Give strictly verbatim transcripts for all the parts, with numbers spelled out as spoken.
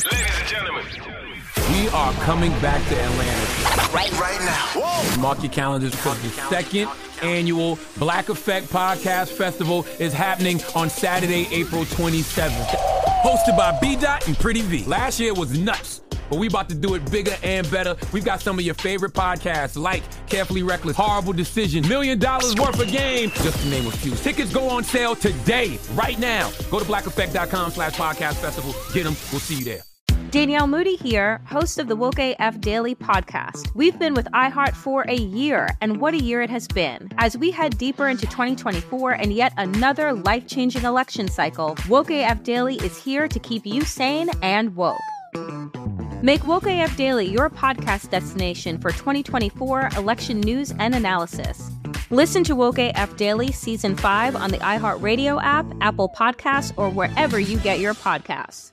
Ladies and gentlemen, we are coming back to Atlanta. Right, right now. Whoa. Mark your calendars because the second annual Black Effect Podcast Festival is happening on Saturday, April twenty-seventh. Hosted by B-Dot and Pretty V. Last year was nuts, but we about to do it bigger and better. We've got some of your favorite podcasts like Carefully Reckless, Horrible Decision, Million Dollars Worth of Game, just to name a few. Tickets go on sale today, right now. Go to blackeffect.com slash podcast festival. Get them. We'll see you there. Danielle Moody here, host of the Woke A F Daily podcast. We've been with iHeart for a year, and what a year it has been. As we head deeper into twenty twenty-four and yet another life-changing election cycle, Woke A F Daily is here to keep you sane and woke. Make Woke A F Daily your podcast destination for twenty twenty-four election news and analysis. Listen to Woke A F Daily Season five on the iHeartRadio app, Apple Podcasts, or wherever you get your podcasts.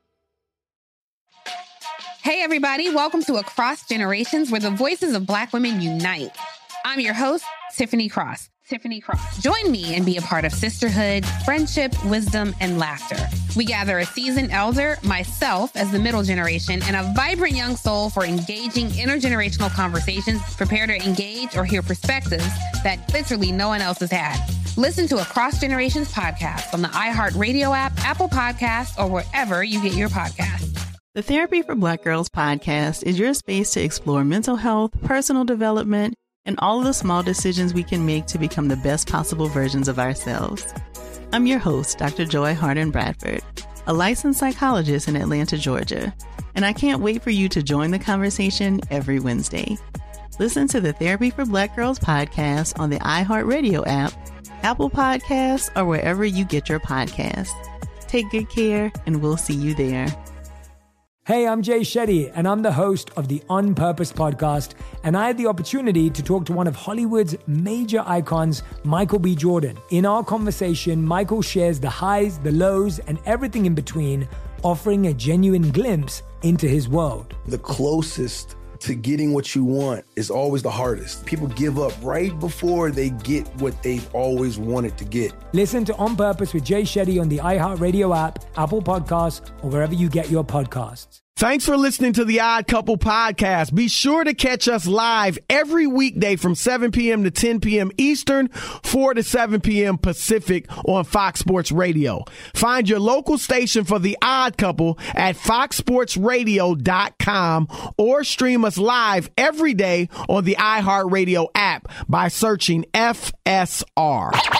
Hey, everybody. Welcome to Across Generations, where the voices of Black women unite. I'm your host, Tiffany Cross. Tiffany Cross. Join me and be a part of sisterhood, friendship, wisdom, and laughter. We gather a seasoned elder, myself as the middle generation, and a vibrant young soul for engaging intergenerational conversations. Prepare to engage or hear perspectives that literally no one else has had. Listen to Across Generations podcast on the iHeartRadio app, Apple Podcasts, or wherever you get your podcasts. The Therapy for Black Girls podcast is your space to explore mental health, personal development, and all of the small decisions we can make to become the best possible versions of ourselves. I'm your host, Doctor Joy Harden Bradford, a licensed psychologist in Atlanta, Georgia, and I can't wait for you to join the conversation every Wednesday. Listen to the Therapy for Black Girls podcast on the iHeartRadio app, Apple Podcasts, or wherever you get your podcasts. Take good care, and we'll see you there. Hey, I'm Jay Shetty, and I'm the host of the On Purpose podcast, and I had the opportunity to talk to one of Hollywood's major icons, Michael B. Jordan. In our conversation, Michael shares the highs, the lows, and everything in between, offering a genuine glimpse into his world. The closest to getting what you want is always the hardest. People give up right before they get what they've always wanted to get. Listen to On Purpose with Jay Shetty on the iHeartRadio app, Apple Podcasts, or wherever you get your podcasts. Thanks for listening to the Odd Couple podcast. Be sure to catch us live every weekday from seven p.m. to ten p.m. Eastern, four to seven p.m. Pacific on Fox Sports Radio. Find your local station for the Odd Couple at fox sports radio dot com or stream us live every day on the iHeartRadio app by searching F S R. now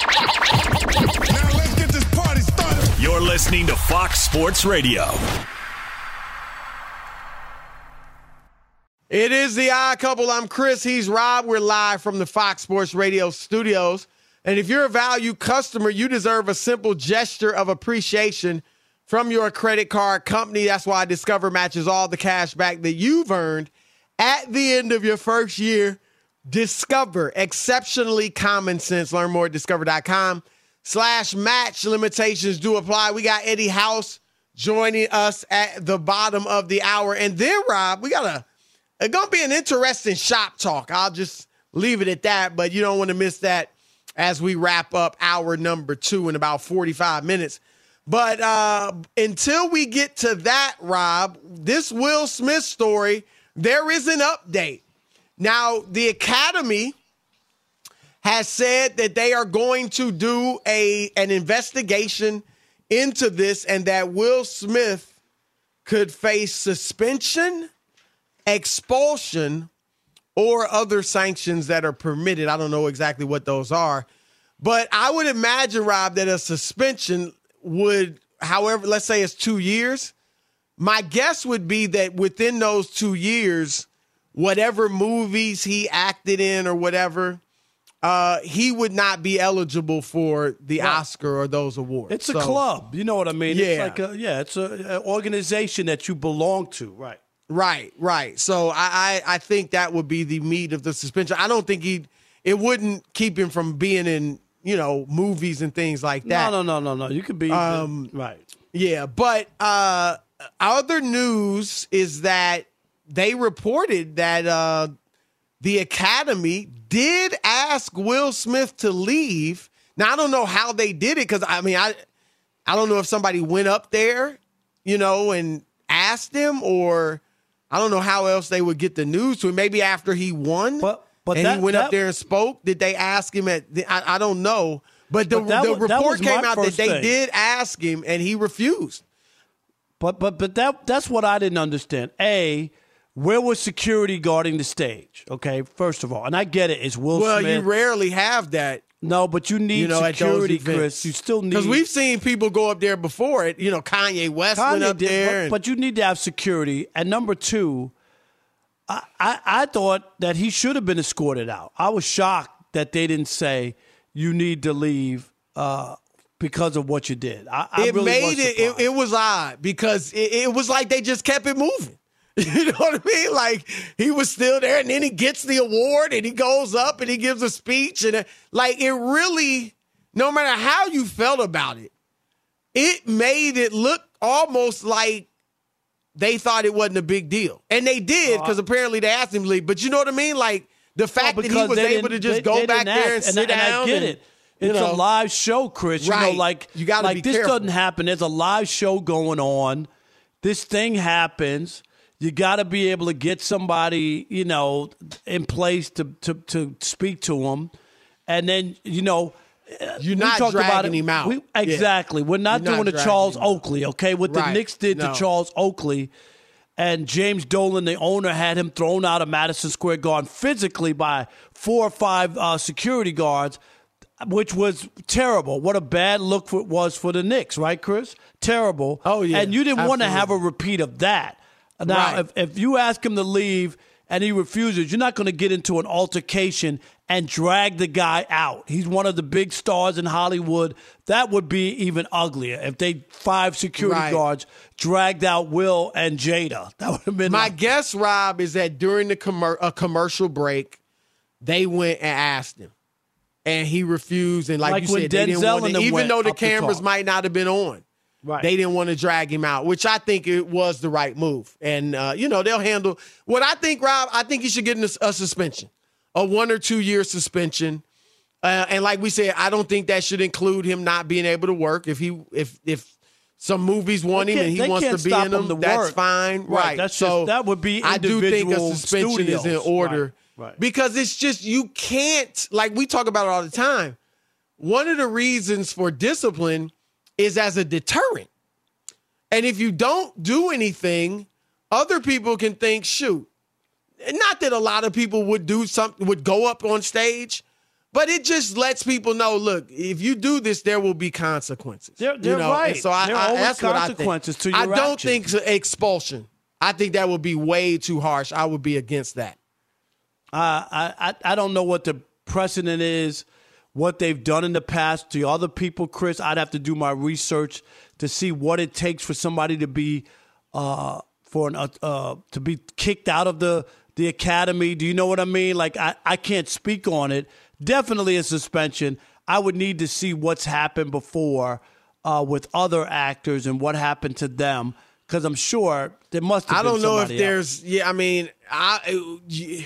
let's get this party started. You're listening to Fox Sports Radio. It is the Odd Couple. I'm Chris. He's Rob. We're live from the Fox Sports Radio studios. And if you're a value customer, you deserve a simple gesture of appreciation from your credit card company. That's why Discover matches all the cash back that you've earned at the end of your first year. Discover, exceptionally common sense. Learn more at discover.com slash match. Limitations do apply. We got Eddie House joining us at the bottom of the hour. And then, Rob, we got a It's going to be an interesting shop talk. I'll just leave it at that, but you don't want to miss that as we wrap up hour number two in about forty-five minutes. But uh, until we get to that, Rob, this Will Smith story, there is an update. Now, the Academy has said that they are going to do a an investigation into this and that Will Smith could face suspension, expulsion, or other sanctions that are permitted. I don't know exactly what those are, but I would imagine, Rob, that a suspension would, however, let's say it's two years. My guess would be that within those two years, whatever movies he acted in or whatever, uh, he would not be eligible for the right. Oscar or those awards. It's a so, club. You know what I mean? Yeah. It's like a, yeah, it's a, an organization that you belong to. Right. Right, right. So I, I, I think that would be the meat of the suspension. I don't think he it wouldn't keep him from being in, you know, movies and things like that. No, no, no, no, no. You could be um, right. Yeah, but uh, other news is that they reported that uh, the Academy did ask Will Smith to leave. Now I don't know how they did it because I mean I I don't know if somebody went up there, you know, and asked him, or I don't know how else they would get the news to him. Maybe after he won, but, but and that, he went that, up there and spoke. Did they ask him at? The, I, I don't know. But the, but that the was, that report was came out that they thing. did ask him, and he refused. But but but that that's what I didn't understand. A, where was security guarding the stage? Okay, first of all, and I get it. It's Will well, Smith. you rarely have that. No, but you need you know, security, Chris. You still need, because we've seen people go up there before it. You know, Kanye West Kanye went up did, there, but, and, but you need to have security. And number two, I, I I thought that he should have been escorted out. I was shocked that they didn't say you need to leave uh, because of what you did. I, I it really made was it, it. It was odd because it, it was like they just kept it moving. You know what I mean? Like, he was still there, and then he gets the award, and he goes up, and he gives a speech. And, like, it really, no matter how you felt about it, it made it look almost like they thought it wasn't a big deal. And they did, because apparently they asked him to leave. But you know what I mean? Like, the fact well, that he was able to just they, go they back there and, and sit and down. I get and, it. It's you know, a live show, Chris. Right. You know, like, you gotta like be this careful. doesn't happen. There's a live show going on. This thing happens. You got to be able to get somebody, you know, in place to, to, to speak to them. And then, you know, you're we not talked dragging about it. him out. We, exactly. Yeah. We're not You're doing not the Charles dragging him Oakley, okay? What Right. the Knicks did No. to Charles Oakley. And James Dolan, the owner, had him thrown out of Madison Square Garden physically by four or five uh, security guards, which was terrible. What a bad look for, was for the Knicks, right, Chris? Terrible. Oh, yeah. And you didn't want to Absolutely. have a repeat of that. Now, Right. if, if you ask him to leave and he refuses, you're not going to get into an altercation and drag the guy out. He's one of the big stars in Hollywood. That would be even uglier if they five security Right. guards dragged out Will and Jada. That would have been My like, guess, Rob, is that during the commer- a commercial break, they went and asked him, and he refused. And like, Like you when said, they didn't Denzel want and to, them even went though the up to cameras talk. might not have been on. Right. They didn't want to drag him out, which I think it was the right move. And, uh, you know, they'll handle what I think, Rob, I think he should get a, a suspension, a one or two year suspension. Uh, and like we said, I don't think that should include him not being able to work. If he, if, if some movies want They him and can't- he they wants can't to be stop in him them, to that's work. fine. Right, Right. that's so just- that would be I do think a individual suspension is in studios. order. Right, right. Because it's just, you can't, like we talk about it all the time. One of the reasons for discipline is as a deterrent. And if you don't do anything, other people can think, shoot, not that a lot of people would do something, would go up on stage, but it just lets people know, look, if you do this, there will be consequences. They're- You they're know? right. And so I, There are I, always that's what I think. consequences to your I don't actions. think expulsion. I think that would be way too harsh. I would be against that. Uh, I, I I don't know what the precedent is, what they've done in the past to other people, Chris. I'd have to do my research to see what it takes for somebody to be uh, for an uh, uh, to be kicked out of the the academy. Do you know what I mean? Like I, I can't speak on it. Definitely a suspension. I would need to see what's happened before uh, with other actors and what happened to them, because I'm sure there must have I been don't know if somebody there's, else. yeah, I mean, I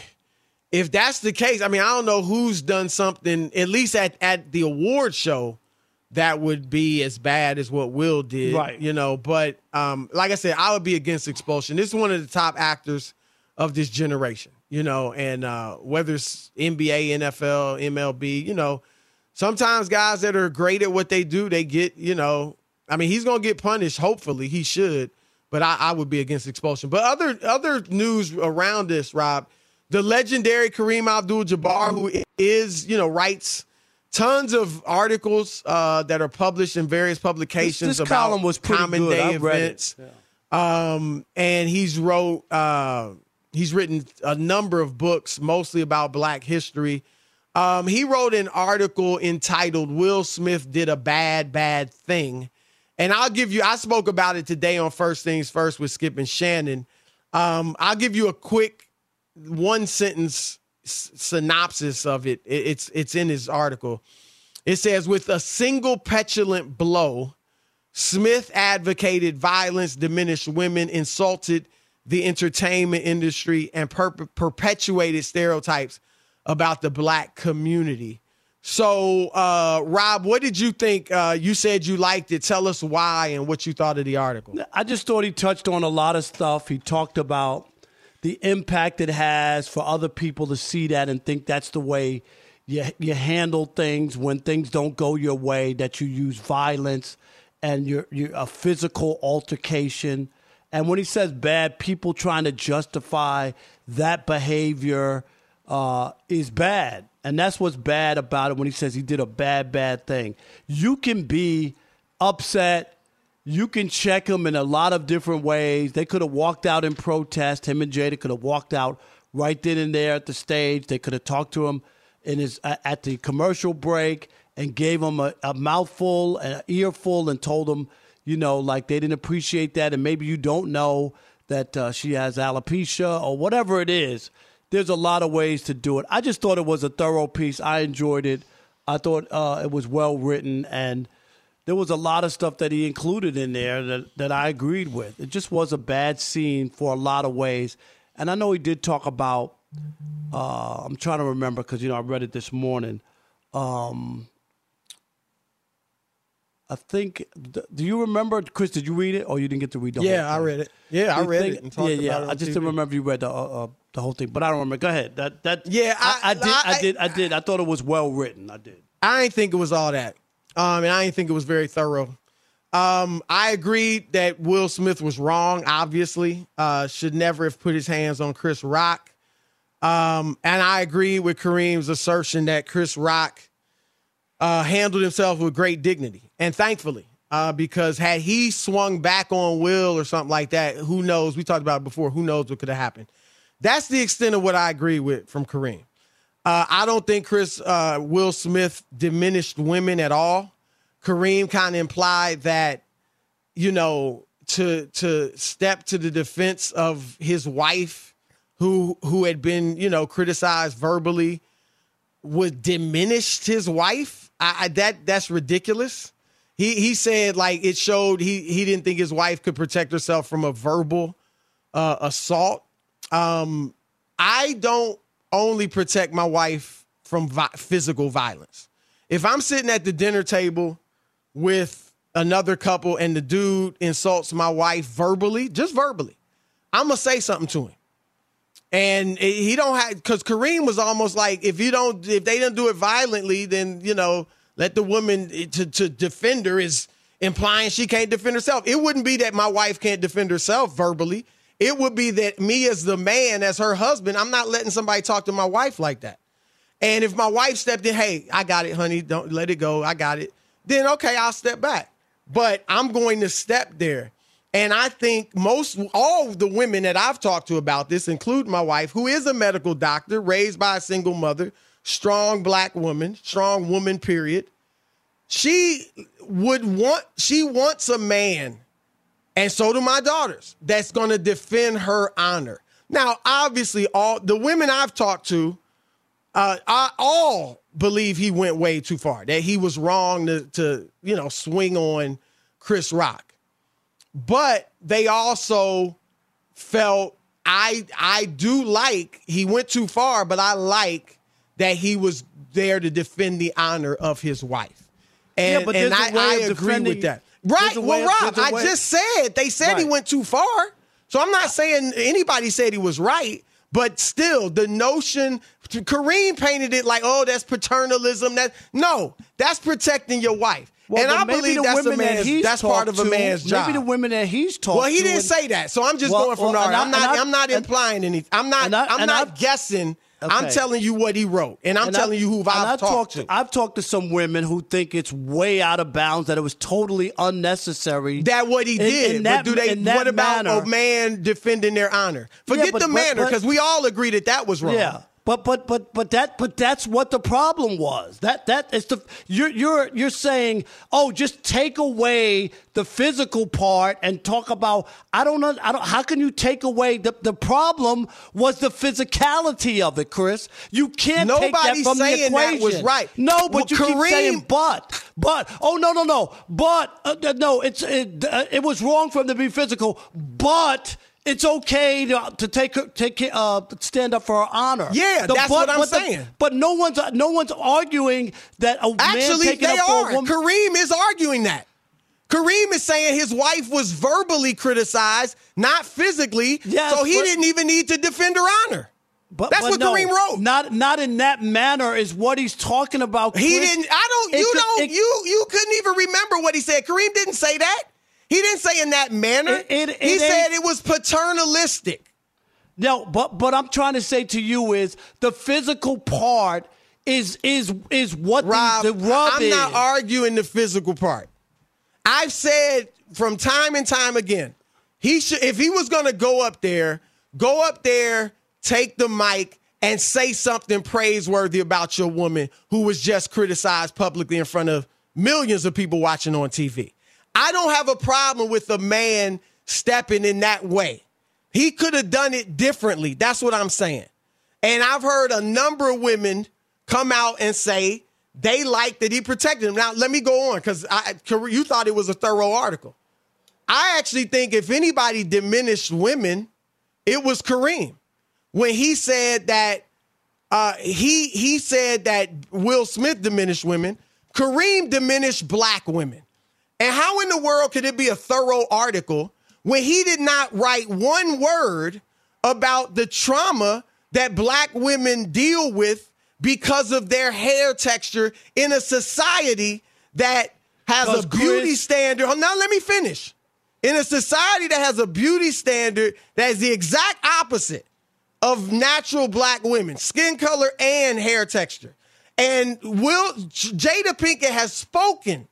if that's the case, I mean, I don't know who's done something, at least at, at the award show, that would be as bad as what Will did. Right. You know, but um, like I said, I would be against expulsion. This is one of the top actors of this generation, you know, and uh, whether it's N B A, N F L, M L B, you know, sometimes guys that are great at what they do, they get, you know, I mean, he's going to get punished. Hopefully he should, but I, I would be against expulsion. But other other news around this, Rob, the legendary Kareem Abdul-Jabbar, who is, you know, writes tons of articles uh, that are published in various publications This, this about column was pretty common good. day I read events. it. Yeah. Um, and he's wrote, uh, he's written a number of books, mostly about Black history. Um, he wrote an article entitled "Will Smith Did a Bad, Bad Thing." And I'll give you, I spoke about it today on First Things First with Skip and Shannon. Um, I'll give you a quick one sentence s- synopsis of it. it. It's, it's in his article. It says, with a single petulant blow, Smith advocated violence, diminished women, insulted the entertainment industry, and per- perpetuated stereotypes about the Black community. So, uh, Rob, what did you think? Uh, you said you liked it. Tell us why and what you thought of the article. I just thought he touched on a lot of stuff. He talked about the impact it has for other people to see that and think that's the way you, you handle things when things don't go your way, that you use violence and you're, you're a physical altercation. And when he says bad, people trying to justify that behavior uh, is bad. And that's what's bad about it when he says he did a bad, bad thing. You can be upset. You can check him in a lot of different ways. They could have walked out in protest. Him and Jada could have walked out right then and there at the stage. They could have talked to him in his at the commercial break and gave him a, a mouthful, an earful, and told him, you know, like they didn't appreciate that. And maybe you don't know that uh, she has alopecia or whatever it is. There's a lot of ways to do it. I just thought it was a thorough piece. I enjoyed it. I thought uh, it was well written, and there was a lot of stuff that he included in there that, that I agreed with. It just was a bad scene for a lot of ways. And I know he did talk about, uh, I'm trying to remember because, you know, I read it this morning. Um, I think, do you remember, Chris, did you read it or you didn't get to read the yeah, whole thing? I read it. Yeah, I read think, it and talked yeah, yeah. about it on I just T V. didn't remember if you read the, uh, uh, the whole thing, but I don't remember. Go ahead. That that Yeah, I, I- I did. I, I- did. I did. I thought it was well written. I did. I didn't think it was all that. Um, and I didn't think it was very thorough. Um, I agreed that Will Smith was wrong, obviously. Uh, should never have put his hands on Chris Rock. Um, and I agree with Kareem's assertion that Chris Rock uh, handled himself with great dignity. And thankfully, uh, because had he swung back on Will or something like that, who knows? We talked about it before. Who knows what could have happened? That's the extent of what I agree with from Kareem. Uh, I don't think Chris uh, Will Smith diminished women at all. Kareem kind of implied that, you know, to to step to the defense of his wife, who who had been, you know, criticized verbally, would diminish his wife. I, I, that that's ridiculous. He he said like it showed he he didn't think his wife could protect herself from a verbal uh, assault. Um, I don't only protect my wife from vi- physical violence. If I'm sitting at the dinner table with another couple and the dude insults my wife verbally, just verbally, I'm going to say something to him. And he don't have, because Kareem was almost like, if you don't, if they don't do it violently, then, you know, let the woman to, to defend her is implying she can't defend herself. It wouldn't be that my wife can't defend herself verbally. It would be that me as the man, as her husband, I'm not letting somebody talk to my wife like that. And if my wife stepped in, hey, I got it, honey, don't let it go, I got it, then okay, I'll step back. But I'm going to step there. And I think most, all the women that I've talked to about this, including my wife, who is a medical doctor, raised by a single mother, strong black woman, strong woman, period. She would want, she wants a man, and so do my daughters, that's going to defend her honor. Now, obviously, all the women I've talked to, uh, I, all believe he went way too far, that he was wrong to, to, you know, swing on Chris Rock. But they also felt, I I do like, he went too far, but I like that he was there to defend the honor of his wife. And, yeah, but and I, I agree defending, with that. Right. Well, Rob, I way. just said, they said right. he went too far. So I'm not saying anybody said he was right, but still the notion, Kareem painted it like, oh, that's paternalism. That No, that's protecting your wife. Well, and I maybe believe the that's, a women that man's, he's that's part of a to, man's job. Maybe the women that he's talked to. Well, he didn't and, say that. So I'm just well, going from well, there. I'm not, I, I'm not and, implying anything. I'm not, I, I'm not I, guessing. Okay. I'm telling you what he wrote, and I'm and telling I, you who I've, I've talked, talked to. I've talked to some women who think it's way out of bounds, that it was totally unnecessary. That what he in, did. in that, but do they? in that what about manner. a man defending their honor? Forget Yeah, but, the manner, because we all agree that that was wrong. Yeah. But but but but that but that's what the problem was. That that is the you're you're you're saying, oh, just take away the physical part and talk about I don't know I don't how can you take away the the problem was the physicality of it, Chris. You can't take that Nobody's from the saying equation. that was right. No, but Well, you keep Kareem- saying but but oh no no no but uh, no it's it, uh, it was wrong for him to be physical, but it's okay to, to take her, take uh, stand up for her honor. Yeah, the, that's but, what I'm but saying. The, but no one's no one's arguing that a Actually, man taking they up for are. a woman. Kareem is arguing that. Kareem is saying his wife was verbally criticized, not physically. Yes, so he but, didn't even need to defend her honor. But, That's but what no, Kareem wrote. Not not in that manner is what he's talking about. Chris. He didn't. I don't. It You could- don't. it- you you couldn't even remember what he said. Kareem didn't say that. He didn't say in that manner. It- it- he it said ain't- it was paternalistic. No, but but I'm trying to say to you is the physical part is is is what Rob, the, the rub I'm is. not arguing the physical part. I've said from time and time again, he should if he was going to go up there, go up there, take the mic, and say something praiseworthy about your woman who was just criticized publicly in front of millions of people watching on T V. I don't have a problem with a man stepping in that way. He could have done it differently. That's what I'm saying. And I've heard a number of women come out and say they like that he protected them. Now, let me go on because you thought it was a thorough article. I actually think if anybody diminished women, it was Kareem. When he said that uh, he he said that Will Smith diminished women, Kareem diminished black women. And how in the world could it be a thorough article when he did not write one word about the trauma that black women deal with because of their hair texture in a society that has a beauty Chris, standard? Oh, now let me finish. In a society that has a beauty standard that is the exact opposite of natural black women, skin color and hair texture. And Will Jada Pinkett has spoken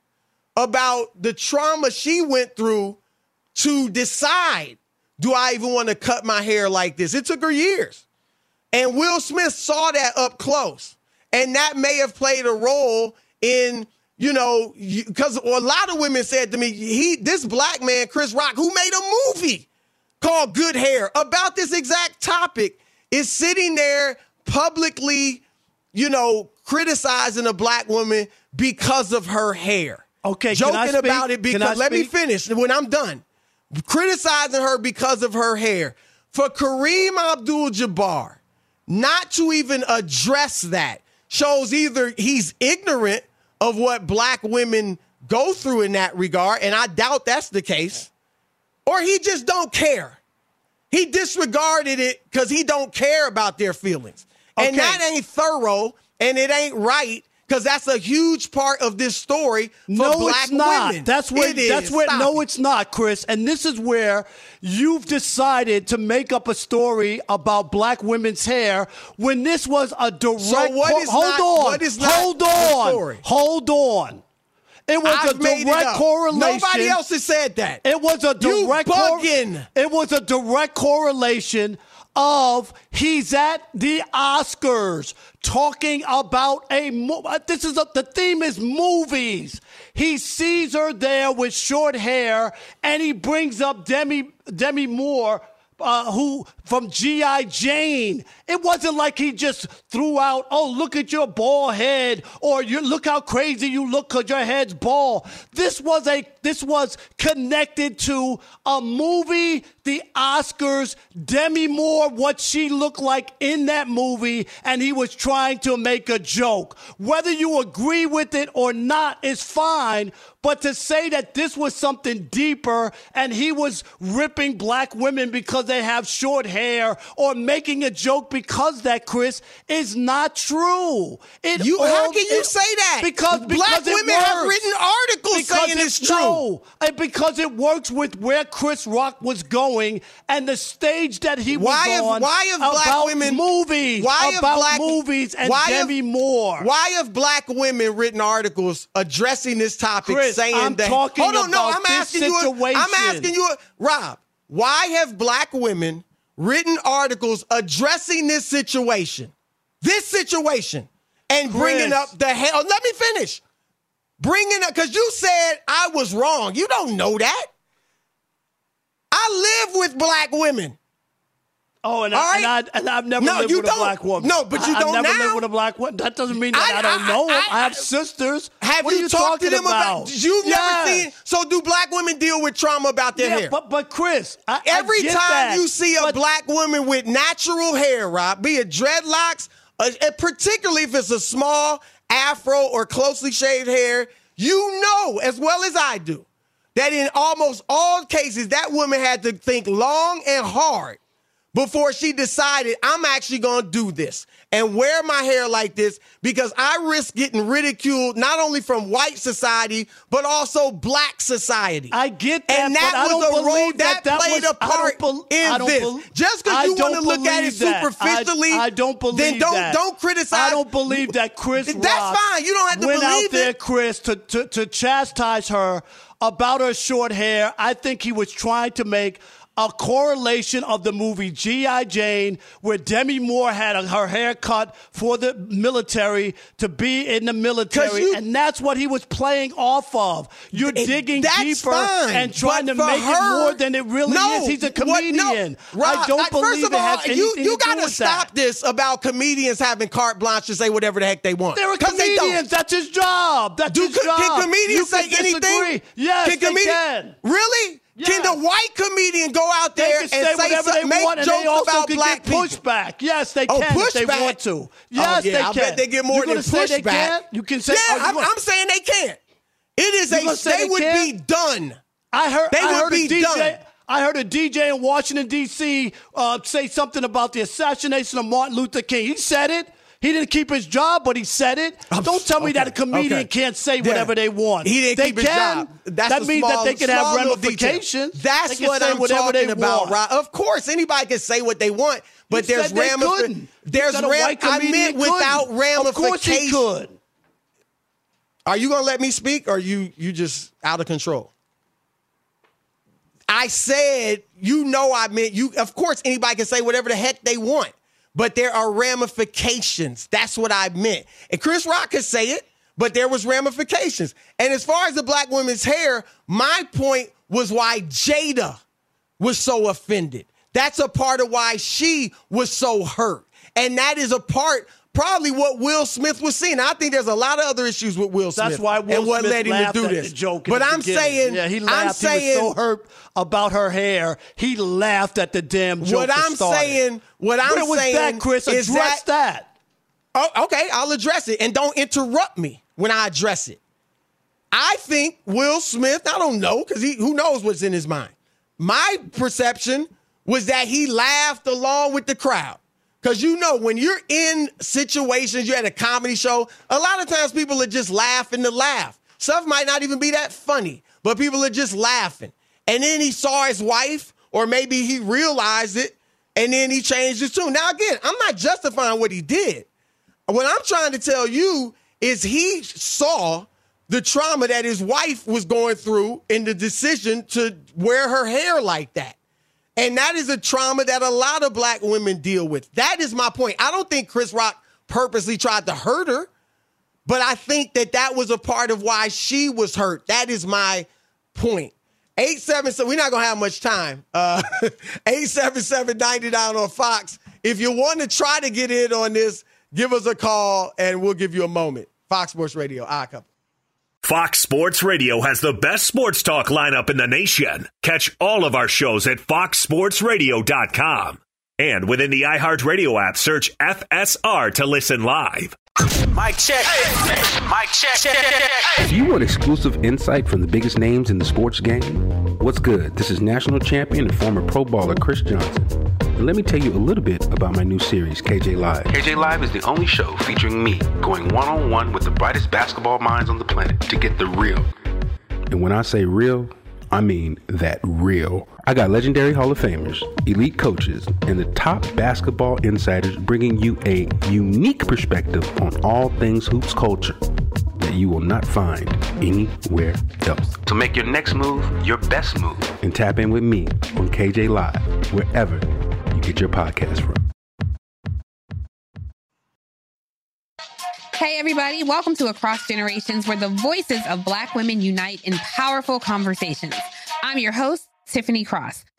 about the trauma she went through to decide, do I even want to cut my hair like this? It took her years. And Will Smith saw that up close. And that may have played a role in, you know, because a lot of women said to me, he, this black man, Chris Rock, who made a movie called Good Hair about this exact topic, is sitting there publicly, you know, criticizing a black woman because of her hair. Okay, joking can I speak? about it because, let me speak? finish when I'm done. Criticizing her because of her hair. For Kareem Abdul-Jabbar not to even address that shows either he's ignorant of what black women go through in that regard, and I doubt that's the case, or he just don't care. He disregarded it because he don't care about their feelings. Okay. And that ain't thorough, and it ain't right, because that's a huge part of this story for no, black it's not. women. That's where. It is. That's where. Stop No, it. it's not, Chris. And this is where you've decided to make up a story about black women's hair when this was a direct. So what is hold not- on. what is not hold the on. story? Hold on. It was I've a made it direct up. correlation. Nobody else has said that. It was a You direct. cor- bugging. it was a direct correlation of he's at the Oscars talking about a mo- this is a, the theme is movies. He sees her there with short hair, and he brings up Demi Demi Moore, uh, who from G I Jane. It wasn't like he just threw out, "Oh, look at your bald head," or "You look how crazy you look because your head's bald." This was a this was connected to a movie, the Oscars, Demi Moore, what she looked like in that movie, and he was trying to make a joke. Whether you agree with it or not is fine, but to say that this was something deeper and he was ripping black women because they have short hair or making a joke because that, Chris, is not true. It You, all- how can you it- say that? Because, because black it women have works. written articles Because saying it- it's true. No, and because it works with where Chris Rock was going and the stage that he was Why have- on why have black about women- movies, why have about black- movies and why have- Demi Moore. Why have black women written articles addressing this topic, Chris, saying I'm that? talking hold on, no, about I'm this asking you. A, situation. I'm asking you, a, Rob. Why have black women written articles addressing this situation, this situation, and bringing Chris. up the hell? Let me finish. Bringing up because you said I was wrong. You don't know that. I live with black women. Oh, and, All I, right? and, I, and I've never No, lived you with don't. a black woman. No, but you I, don't I've never now. lived with a black woman. That doesn't mean that I, I- don't I- know them. I- I, have sisters. Have what you are you talked to talking them about? You've Yes. never seen. So do black women deal with trauma about their Yeah, hair? but but Chris, I, Every I get time that, you see a but- black woman with natural hair, Rob, be it dreadlocks, uh, uh, particularly if it's a small afro or closely shaved hair, you know as well as I do that in almost all cases, that woman had to think long and hard before she decided, I'm actually going to do this and wear my hair like this because I risk getting ridiculed not only from white society, but also black society. I get that, and that but I was don't a role believe that, that that played was- a I don't part bel- I in don't this. bel- Just because I you want to don't look at it believe that. superficially, I, I don't believe then don't that. don't criticize. I don't believe that Chris That's Rock fine. You don't have to went believe out there, it. Chris, to, to to chastise her about her short hair. I think he was trying to make a correlation of the movie G I. Jane, where Demi Moore had a, her hair cut for the military to be in the military, you- and that's what he was playing off of. You're It- digging that's deeper fine, and trying but to for make her- it more than it really no, is. He's a what- comedian. no, Rob, I don't I- believe first of it all, has anything you, you to do gotta with stop that. this about comedians having carte blanche to say whatever the heck they want. They're 'Cause they don't. comedians. That's his job. That's Do, his can, job. can comedians You say can anything? disagree. Yes, can they comedi- can. Really? Can Yes. the white comedian go out They there can and say say whatever something, they make want, and jokes they also about can black get people? pushback. Yes, they Oh, can if they pushback? want to. Oh, Yes, yeah, they I can. bet they get more You're than gonna say they pushback. can't? You can say. Yeah, oh, you I'm, want- I'm saying they can't. It is You a. gonna say They they would can't? be done. I heard. They I would heard be a D J. done. I heard a D J in Washington D C uh, say something about the assassination of Martin Luther King. He said it. He didn't keep his job, but he said it. I'm- Don't tell me okay, that a comedian okay. can't say Yeah. whatever they want. He didn't they keep his can. job. That's that a means small, that they can small have little detail. ramifications. That's They can what say I'm whatever talking they about, want. Rob. Of course, anybody can say what they want, but You there's said they ramifications. couldn't. You There's said a ram- white I comedian meant without couldn't. ramifications. Of course he could. Are you gonna let me speak, or you you just out of control? I said, you know, I meant you. Of course, anybody can say whatever the heck they want, but there are ramifications. That's what I meant. And Chris Rock could say it, but there was ramifications. And as far as the black woman's hair, my point was why Jada was so offended. That's a part of why she was so hurt. And that is a part, probably what Will Smith was seeing. I think there's a lot of other issues with Will Smith. That's why Will and what Smith led him laughed to do at this. the joke. in But the I'm beginning. saying, yeah, he I'm laughed. saying, he was so hurt about her hair. He laughed at the damn joke. what that I'm started. saying, what I'm Where was saying that, Chris? is Address that. Oh, okay, I'll address it. And don't interrupt me when I address it. I think Will Smith, I don't know, because he who knows what's in his mind. My perception was that he laughed along with the crowd. Because you know, when you're in situations, you're at a comedy show, a lot of times people are just laughing to laugh. Stuff might not even be that funny, but people are just laughing. And then he saw his wife, or maybe he realized it, and then he changed his tune. Now, again, I'm not justifying what he did. What I'm trying to tell you is he saw the trauma that his wife was going through in the decision to wear her hair like that. And that is a trauma that a lot of black women deal with. That is my point. I don't think Chris Rock purposely tried to hurt her, but I think that that was a part of why she was hurt. That is my point. eight seven seven, we're not going to have much time. Uh, eight seven seven, ninety down on Fox. If you want to try to get in on this, give us a call and we'll give you a moment. Fox Sports Radio, Odd Couple. Fox Sports Radio has the best sports talk lineup in the nation. Catch all of our shows at fox sports radio dot com. And within the iHeartRadio app, search F S R to listen live. Mic check. Mic check. Do you want exclusive insight from the biggest names in the sports game? What's good? This is national champion and former pro baller Chris Johnson. And let me tell you a little bit about my new series, K J Live. K J Live is the only show featuring me going one-on-one with the brightest basketball minds on the planet to get the real. And when I say real, I mean that real. I got legendary Hall of Famers, elite coaches, and the top basketball insiders bringing you a unique perspective on all things hoops culture that you will not find anywhere else. So make your next move your best move and tap in with me on K J Live, wherever you get your podcast from. Hey, everybody. Welcome to Across Generations, where the voices of Black women unite in powerful conversations. I'm your host, Tiffany Cross.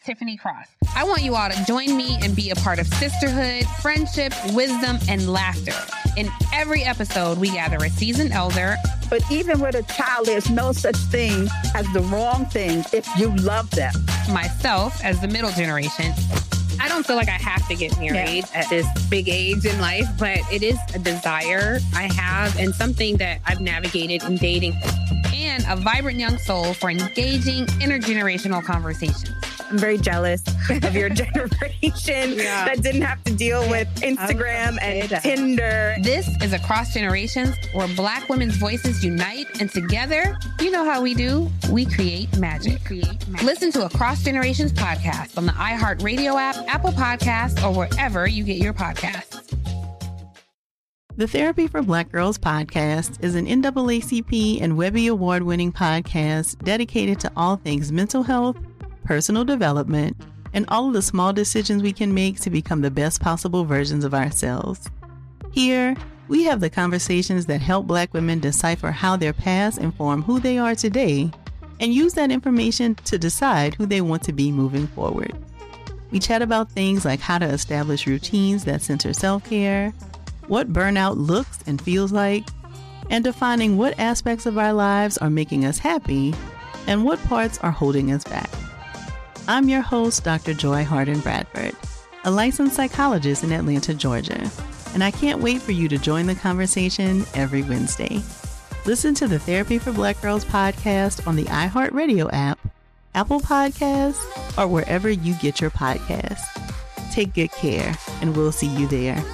Tiffany Cross. I want you all to join me and be a part of sisterhood, friendship, wisdom, and laughter. In every episode, we gather a seasoned elder. But even with a child, there's no such thing as the wrong thing if you love them. Myself as the middle generation. I don't feel like I have to get married yeah. at this big age in life, but it is a desire I have and something that I've navigated in dating. And a vibrant young soul for engaging intergenerational conversations. I'm very jealous of your generation yeah. that didn't have to deal with Instagram and Tinder. This is Across Generations, where Black women's voices unite, and together, you know how we do, we create magic. We create magic. Listen to Across Generations podcast on the iHeartRadio app, Apple Podcasts, or wherever you get your podcasts. The Therapy for Black Girls podcast is an N double A C P and Webby Award-winning podcast dedicated to all things mental health, personal development, and all of the small decisions we can make to become the best possible versions of ourselves. Here, we have the conversations that help Black women decipher how their past inform who they are today and use that information to decide who they want to be moving forward. We chat about things like how to establish routines that center self-care, what burnout looks and feels like, and defining what aspects of our lives are making us happy and what parts are holding us back. I'm your host, Doctor Joy Harden Bradford, a licensed psychologist in Atlanta, Georgia, and I can't wait for you to join the conversation every Wednesday. Listen to the Therapy for Black Girls podcast on the iHeartRadio app, Apple Podcasts, or wherever you get your podcasts. Take good care, and we'll see you there.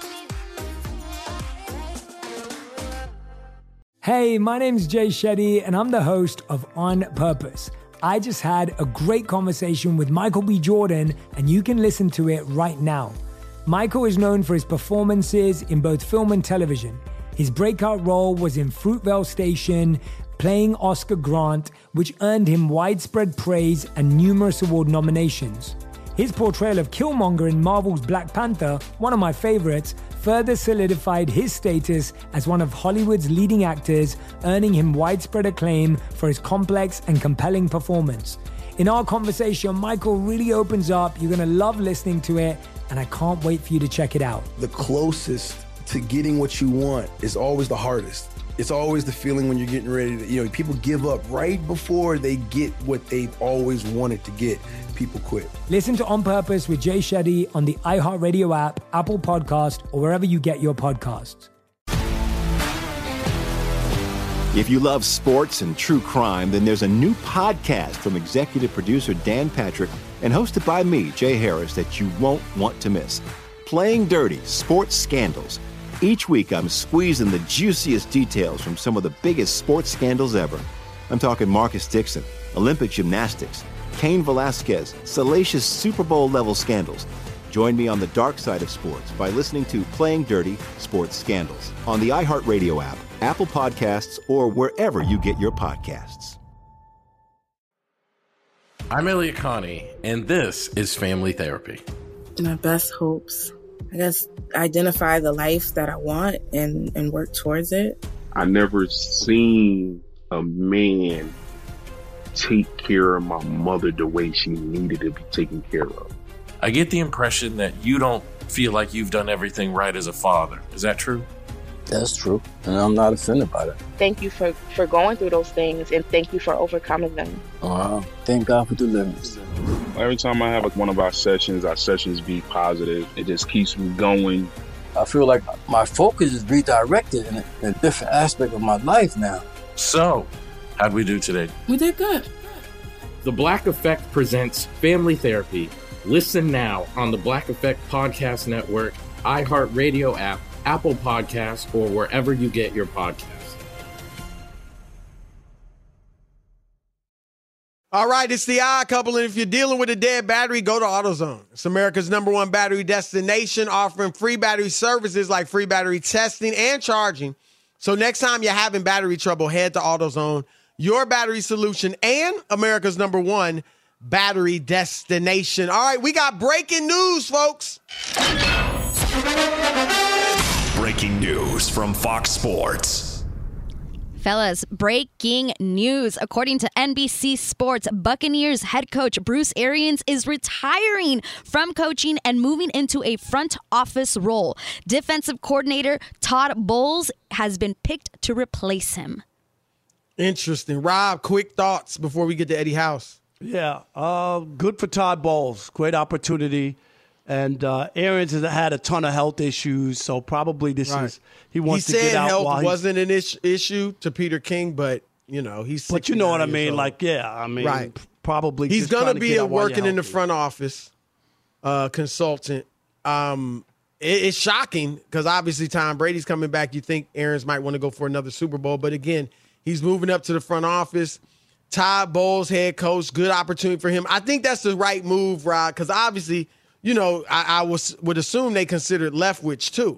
Hey, my name's Jay Shetty, and I'm the host of On Purpose. I just had a great conversation with Michael B. Jordan, and you can listen to it right now. Michael is known for his performances in both film and television. His breakout role was in Fruitvale Station, playing Oscar Grant, which earned him widespread praise and numerous award nominations. His portrayal of Killmonger in Marvel's Black Panther, one of my favorites, further solidified his status as one of Hollywood's leading actors, earning him widespread acclaim for his complex and compelling performance. In our conversation, Michael really opens up. You're going to love listening to it, and I can't wait for you to check it out. The closest to getting what you want is always the hardest. It's always the feeling when you're getting ready to, you know, people give up right before they get what they've always wanted to get. People quit. Listen to On Purpose with Jay Shetty on the iHeartRadio app, Apple Podcast, or wherever you get your podcasts. If you love sports and true crime, then there's a new podcast from executive producer Dan Patrick and hosted by me, Jay Harris, that you won't want to miss. Playing Dirty: Sports Scandals. Each week, I'm squeezing the juiciest details from some of the biggest sports scandals ever. I'm talking Marcus Dixon, Olympic gymnastics, Cain Velasquez, salacious Super Bowl-level scandals. Join me on the dark side of sports by listening to Playing Dirty: Sports Scandals on the iHeartRadio app, Apple Podcasts, or wherever you get your podcasts. I'm Elliot Connie, and this is Family Therapy. My best hopes, I guess, identify the life that I want and, and work towards it. I never seen a man take care of my mother the way she needed to be taken care of. I get the impression that you don't feel like you've done everything right as a father. Is that true? That's true, and I'm not offended by that. Thank you for, for going through those things, and thank you for overcoming them. Wow. Thank God for deliverance. Every time I have one of our sessions, our sessions be positive. It just keeps me going. I feel like my focus is redirected in a, in a different aspect of my life now. So, how'd we do today? We did good. The Black Effect presents Family Therapy. Listen now on the Black Effect Podcast Network, iHeartRadio app, Apple Podcasts, or wherever you get your podcasts. All right, it's the Odd Couple, and if you're dealing with a dead battery, go to AutoZone. It's America's number one battery destination, offering free battery services like free battery testing and charging. So next time you're having battery trouble, head to AutoZone, your battery solution and America's number one battery destination. All right, we got breaking news, folks. Breaking news from Fox Sports. Fellas, breaking news. According to N B C Sports, Buccaneers head coach Bruce Arians is retiring from coaching and moving into a front office role. Defensive coordinator Todd Bowles has been picked to replace him. Interesting. Rob, quick thoughts before we get to Eddie House. Yeah, uh, good for Todd Bowles. Great opportunity. And uh, Arians has had a ton of health issues, so probably this Right. is he wants he to said get out. health while he's- wasn't an is- issue to Peter King, but you know he's. But you know what I sixty-nine years mean? old. Like, yeah, I mean, Right. probably He's just going trying to to be get a out while you're working in the healthy. front office uh, consultant. Um, it- it's shocking because obviously Tom Brady's coming back. You think Arians might want to go for another Super Bowl, but again, he's moving up to the front office. Todd Bowles, head coach, good opportunity for him. I think that's the right move, Rod, because obviously, you know, I, I was would assume they considered Leftwich too,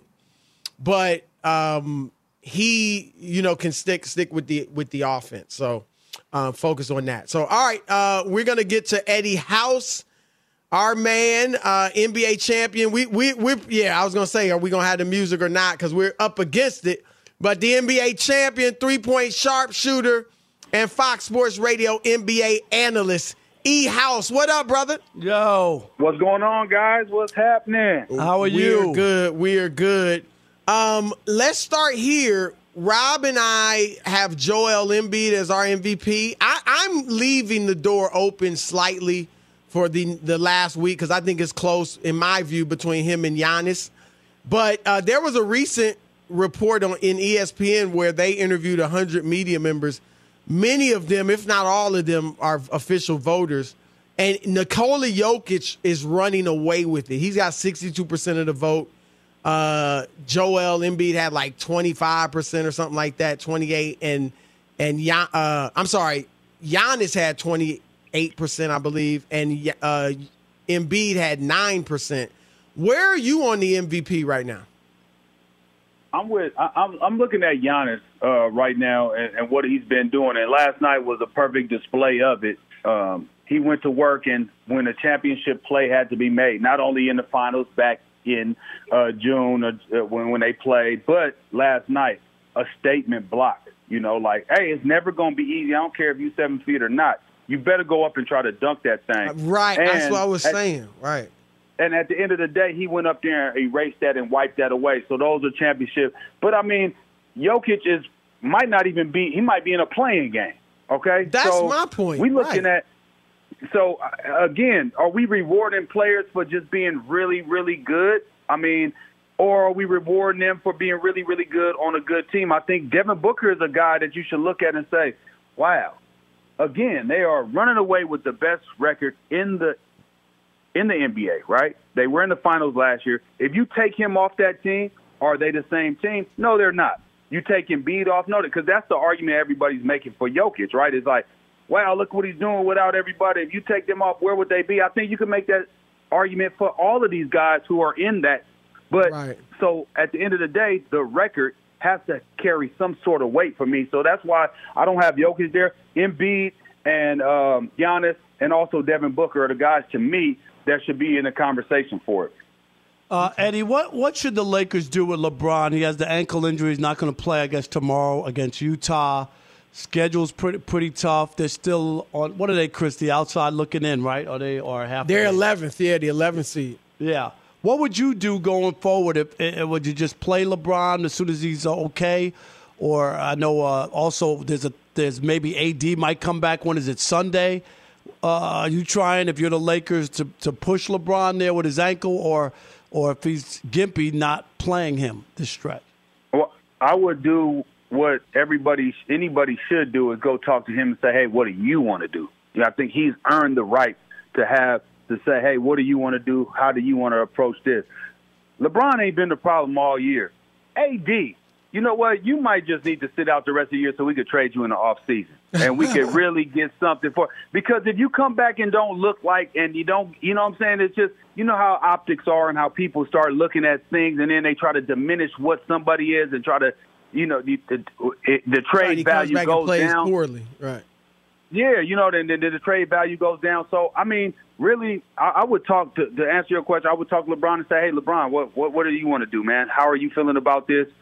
but um, he, you know, can stick stick with the with the offense. So uh, focus on that. So all right, uh, we're gonna get to Eddie House, our man, uh, N B A champion. We we we yeah, I was gonna say, are we gonna have the music or not? Because we're up against it. But the N B A champion, three point sharpshooter, and Fox Sports Radio N B A analyst. E House, what up, brother? Yo. What's going on, guys? What's happening? How are We're you? good. We're good. Um, let's start here. Rob and I have Joel Embiid as our M V P. I, I'm leaving the door open slightly for the the last week because I think it's close, in my view, between him and Giannis. But uh, there was a recent report on in E S P N where they interviewed one hundred media members. Many of them, if not all of them, are official voters. And Nikola Jokic is running away with it. He's got sixty-two percent of the vote. Uh, Joel Embiid had like twenty-five percent or something like that, twenty-eight. And, and uh, I'm sorry, Giannis had twenty-eight percent, I believe. And uh, Embiid had nine percent. Where are you on the M V P right now? I'm with. I, I'm. I'm looking at Giannis uh, right now and, and what he's been doing. And last night was a perfect display of it. Um, he went to work, and when a championship play had to be made, not only in the finals back in uh, June uh, when when they played, but last night a statement block. You know, like, hey, it's never going to be easy. I don't care if you're seven feet or not. You better go up and try to dunk that thing. Right. And that's what I was at, saying. Right. And at the end of the day, he went up there and erased that and wiped that away. So those are championships. But, I mean, Jokic is might not even be – he might be in a playing game, okay? That's so my point. We looking right. at – so, uh, again, are we rewarding players for just being really, really good? I mean, or are we rewarding them for being really, really good on a good team? I think Devin Booker is a guy that you should look at and say, wow. Again, they are running away with the best record in the – in the N B A, right? They were in the finals last year. If you take him off that team, are they the same team? No, they're not. You take Embiid off, no, because that's the argument everybody's making for Jokic, right? It's like, wow, look what he's doing without everybody. If you take them off, where would they be? I think you can make that argument for all of these guys who are in that. But right. So at the end of the day, the record has to carry some sort of weight for me. So that's why I don't have Jokic there. Embiid and um, Giannis and also Devin Booker are the guys, to me, that should be in the conversation for it. Uh, Eddie, what, what should the Lakers do with LeBron? He has the ankle injury. He's not going to play, I guess, tomorrow against Utah. Schedule's pretty pretty tough. They're still on, what are they, Chris? The outside looking in, right? Are they or half? They're eleventh, yeah, the eleventh seed. Yeah. What would you do going forward? If, if Would you just play LeBron as soon as he's okay? Or I know uh, also there's a there's maybe A D might come back. When is it, Sunday? Uh, are you trying, if you're the Lakers, to, to push LeBron there with his ankle, or or if he's gimpy, not playing him this stretch? Well, I would do what everybody, anybody should do is go talk to him and say, hey, what do you want to do? Yeah, I think he's earned the right to have to say, hey, what do you want to do? How do you want to approach this? LeBron ain't been the problem all year. A D, you know what? You might just need to sit out the rest of the year so we could trade you in the off season. And we could really get something for – because if you come back and don't look like – and you don't – you know what I'm saying? It's just – you know how optics are and how people start looking at things and then they try to diminish what somebody is and try to – you know, the, the, the trade right, he value comes back goes and plays down. poorly. Right. Yeah, you know, then, then the trade value goes down. So, I mean, really, I, I would talk to, to answer your question. I would talk to LeBron and say, hey, LeBron, what, what what do you want to do, man? How are you feeling about this?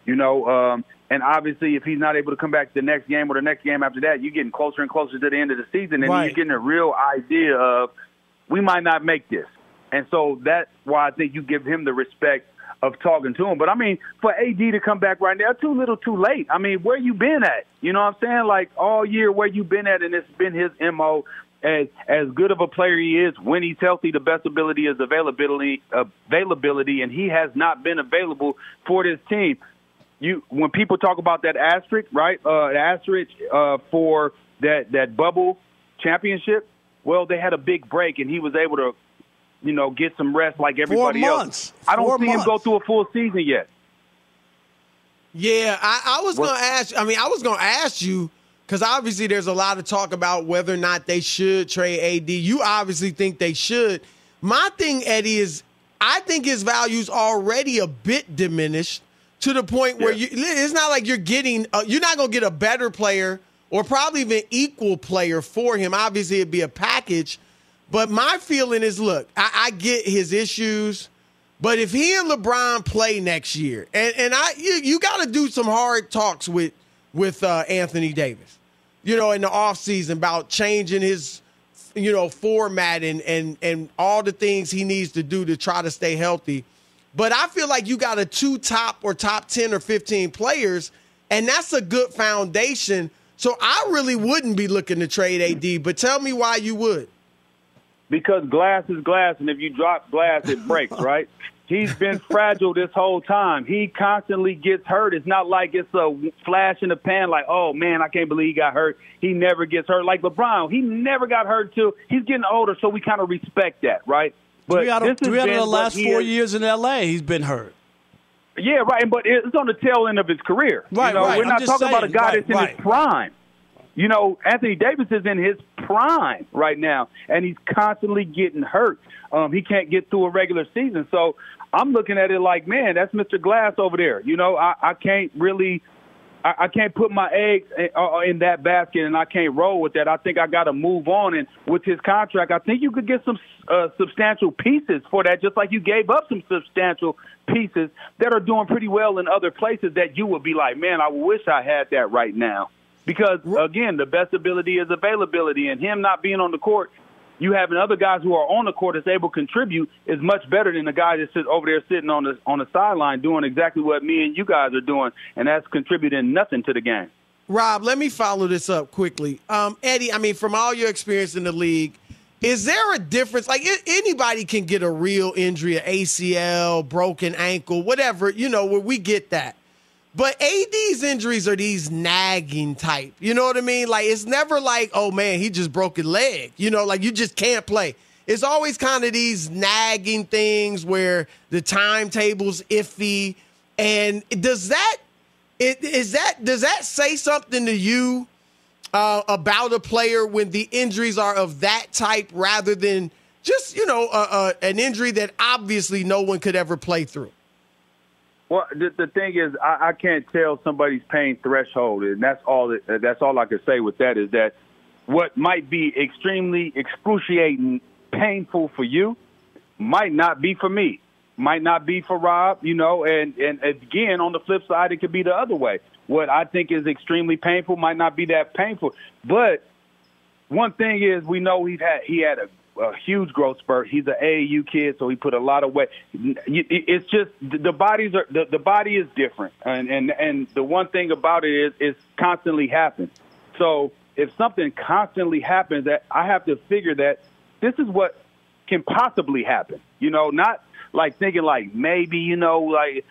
You know, um, and obviously if he's not able to come back the next game or the next game after that, you're getting closer and closer to the end of the season, and Right. you're getting a real idea of we might not make this. And so that's why I think you give him the respect of talking to him. But, I mean, for A D to come back right now, too little too late. I mean, where you been at? You know what I'm saying? Like, all year, where you been at, and it's been his M O. As, as good of a player he is, when he's healthy, the best ability is availability, availability, and he has not been available for this team. You, when people talk about that asterisk, right, uh, the asterisk uh, for that, that bubble championship, well, they had a big break, and he was able to, you know, get some rest like everybody Four else. months. I don't Four see months. him go through a full season yet. Yeah, I, I was What- going to ask. I mean, I was going to ask you because obviously there's a lot of talk about whether or not they should trade A D. You obviously think they should. My thing, Eddie, is I think his value's already a bit diminished to the point where you, it's not like you're getting. Uh, you're not going to get a better player or probably even equal player for him. Obviously, it'd be a package. But my feeling is, look, I, I get his issues. But if he and LeBron play next year, and, and I you, you got to do some hard talks with with uh, Anthony Davis, you know, in the offseason about changing his, you know, format and, and, and all the things he needs to do to try to stay healthy. But I feel like you got a two top or top ten or fifteen players, and that's a good foundation. So I really wouldn't be looking to trade A D, but tell me why you would. Because glass is glass, and if you drop glass, it breaks, right? He's been fragile this whole time. He constantly gets hurt. It's not like it's a flash in the pan like, oh, man, I can't believe he got hurt. He never gets hurt. Like LeBron, he never got hurt till he's getting older, so we kind of respect that, right? But Three out of, this has three out of been the what last he four is- years in L A, he's been hurt. Yeah, right, but it's on the tail end of his career. Right, you know, right. We're I'm not just talking about a saying, guy right, that's in right. his prime. You know, Anthony Davis is in his prime right now, and he's constantly getting hurt. Um, he can't get through a regular season. So I'm looking at it like, man, that's Mister Glass over there. You know, I, I can't really I, I can't put my eggs in, uh, in that basket, and I can't roll with that. I think I got to move on. And with his contract, I think you could get some uh, substantial pieces for that, just like you gave up some substantial pieces that are doing pretty well in other places that you would be like, man, I wish I had that right now. Because, again, the best ability is availability, and him not being on the court, you having other guys who are on the court that's able to contribute is much better than the guy that's sit over there sitting on the on the sideline doing exactly what me and you guys are doing, and that's contributing nothing to the game. Rob, let me follow this up quickly. Um, Eddie, I mean, from all your experience in the league, is there a difference? Like, I- anybody can get a real injury, an A C L, broken ankle, whatever, you know, where we get that. But A D's injuries are these nagging type. You know what I mean? Like, it's never like, oh, man, he just broke his leg. You know, like, you just can't play. It's always kind of these nagging things where the timetable's iffy. And does that it, is that does that say something to you uh, about a player when the injuries are of that type rather than just, you know, uh, uh, an injury that obviously no one could ever play through? Well, the, the thing is, I, I can't tell somebody's pain threshold, and that's all. That, that's all I can say with that is that what might be extremely excruciating, painful for you, might not be for me, might not be for Rob. You know, and and again, on the flip side, it could be the other way. What I think is extremely painful might not be that painful. But one thing is, we know he had he had a. a huge growth spurt. He's an A A U kid, so he put a lot of weight. It's just the bodies are the, the body is different, and and and the one thing about it is it's constantly happens. So if something constantly happens, that I have to figure that this is what can possibly happen. You know, not like thinking like maybe you know like.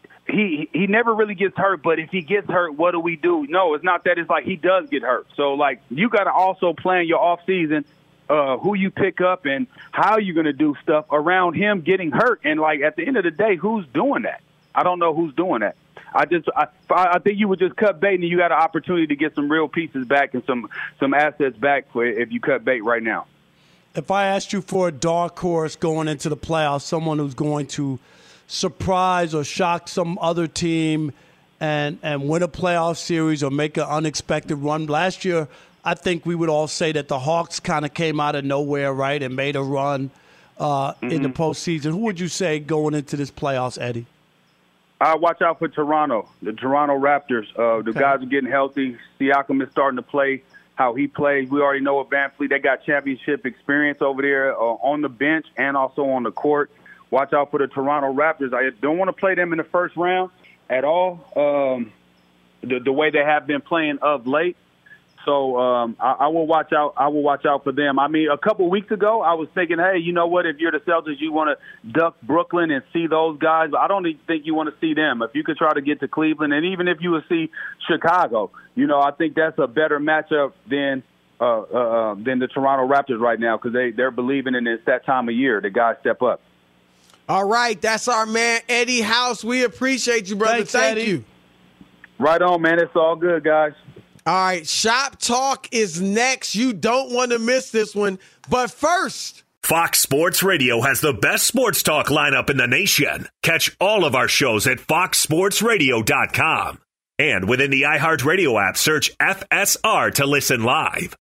He he never really gets hurt, but if he gets hurt, what do we do? No, it's not that. It's like he does get hurt. So like you got to also plan your off season. Uh, who you pick up and how you're going to do stuff around him getting hurt. And, like, at the end of the day, who's doing that? I don't know who's doing that. I just I, I think you would just cut bait and you got an opportunity to get some real pieces back and some, some assets back for if you cut bait right now. If I asked you for a dark horse going into the playoffs, someone who's going to surprise or shock some other team and, and win a playoff series or make an unexpected run. Last year, I think we would all say that the Hawks kind of came out of nowhere, right, and made a run uh, mm-hmm. in the postseason. Who would you say going into this playoffs, Eddie? I watch out for Toronto, the Toronto Raptors. Uh, the Okay. guys are getting healthy. Siakam is starting to play how he plays. We already know what Van Fleet, they got championship experience over there uh, on the bench and also on the court. Watch out for the Toronto Raptors. I don't want to play them in the first round at all, um, the, the way they have been playing of late. So um, I, I will watch out. I will watch out for them. I mean, a couple weeks ago, I was thinking, hey, you know what? If you're the Celtics, you want to duck Brooklyn and see those guys. But I don't even think you want to see them. If you could try to get to Cleveland, and even if you would see Chicago, you know, I think that's a better matchup than uh, uh, than the Toronto Raptors right now because they they're believing in it's that time of year. The guys step up. All right, that's our man Eddie House. We appreciate you, brother. Thanks, Thank Eddie. you. Right on, man. It's all good, guys. All right, Shop Talk is next. You don't want to miss this one. But first, Fox Sports Radio has the best sports talk lineup in the nation. Catch all of our shows at fox sports radio dot com. And within the iHeartRadio app, search F S R to listen live.